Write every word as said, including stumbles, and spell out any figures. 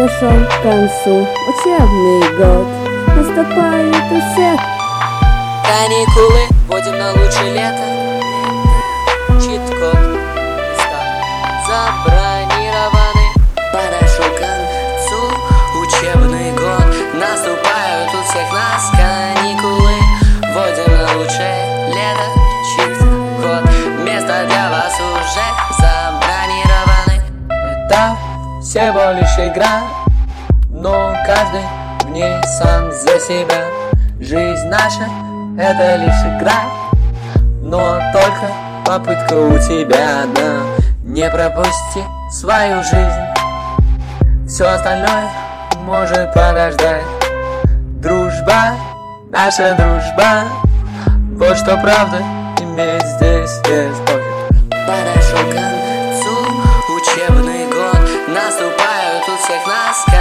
Подошел к концу учебный год, наступает у всех каникулы, вводим на лучшее лето. Чит-код, места забронированы. Подошел к концу учебный год, наступают у всех нас каникулы. Вводим на лучшее лето. Чит-код, места для вас уже забронированы. Это всего лишь игра, но каждый в ней сам за себя. Жизнь наша — это лишь игра, но только попытка у тебя одна. Не пропусти свою жизнь, все остальное может подождать. Дружба, наша дружба, вот что правда имеет здесь вес. Подошел к концу учебный год, наступают у всех нас